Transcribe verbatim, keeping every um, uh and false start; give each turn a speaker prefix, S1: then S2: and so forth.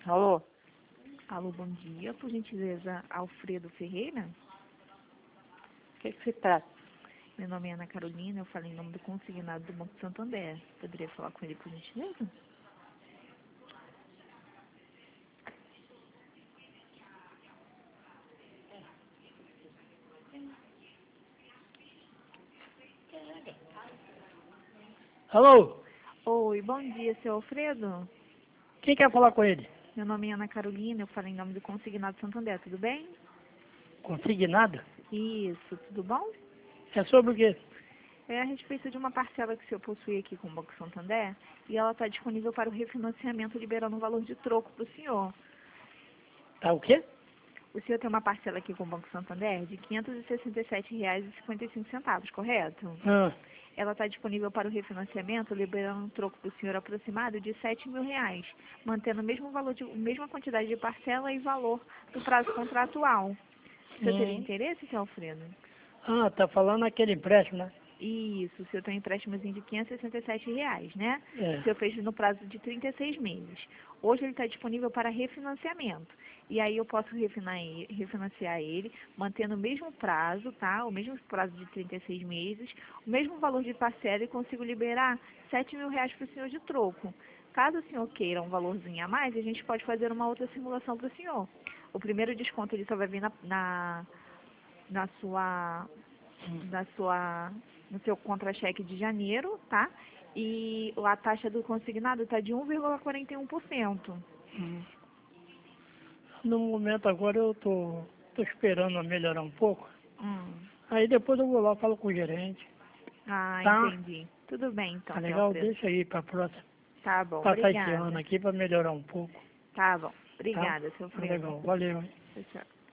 S1: Alô?
S2: Alô, bom dia. Por gentileza, Alfredo Ferreira?
S1: O que que se trata?
S2: Meu nome é Ana Carolina, eu falo em nome do consignado do Banco Santander. Poderia falar com ele, por gentileza?
S1: Alô?
S2: Oi, bom dia, seu Alfredo.
S1: Quem quer falar com ele?
S2: Meu nome é Ana Carolina, eu falo em nome do consignado Santander, tudo bem?
S1: Consignado?
S2: Isso, tudo bom?
S1: É sobre o quê?
S2: É a respeito de uma parcela que o senhor possui aqui com o Banco Santander e ela está disponível para o refinanciamento, liberando um valor de troco para o senhor.
S1: Tá o quê?
S2: O senhor tem uma parcela aqui com o Banco Santander de quinhentos e sessenta e sete reais e cinquenta e cinco centavos, correto?
S1: Ah,
S2: Ela está disponível para o refinanciamento, liberando um troco para o senhor aproximado de sete mil reais, mantendo o mesmo valor, de, a mesma quantidade de parcela e valor do prazo contratual. O senhor teria
S1: hum.
S2: interesse, seu Alfredo?
S1: Ah, tá falando aquele empréstimo, né?
S2: Isso, o senhor tem um empréstimozinho de quinhentos e sessenta e sete reais, né?
S1: É.
S2: O senhor fez no prazo de trinta e seis meses. Hoje ele está disponível para refinanciamento. E aí eu posso refinar e- refinanciar ele, mantendo o mesmo prazo, tá? O mesmo prazo de trinta e seis meses, o mesmo valor de parcela e consigo liberar sete mil reais para o senhor de troco. Caso o senhor queira um valorzinho a mais, a gente pode fazer uma outra simulação para o senhor. O primeiro desconto ele só vai vir na, na, na sua na sua, no seu contra-cheque de janeiro, tá? E a taxa do consignado está de um vírgula quarenta e um por cento.
S1: Hum. No momento agora eu tô, tô esperando melhorar um pouco.
S2: Hum.
S1: Aí depois eu vou lá, falo com o gerente.
S2: Ah,
S1: Tá?
S2: entendi. Tudo bem então,
S1: Tá
S2: seu
S1: legal?
S2: Alfredo.
S1: Deixa aí pra próxima.
S2: Tá bom,
S1: Passar esse ano
S2: obrigada.
S1: aqui pra melhorar um pouco.
S2: Tá bom.
S1: Tá?
S2: Obrigada, seu
S1: Tá
S2: Alfredo.
S1: legal. Valeu, hein?
S2: Tchau, tchau.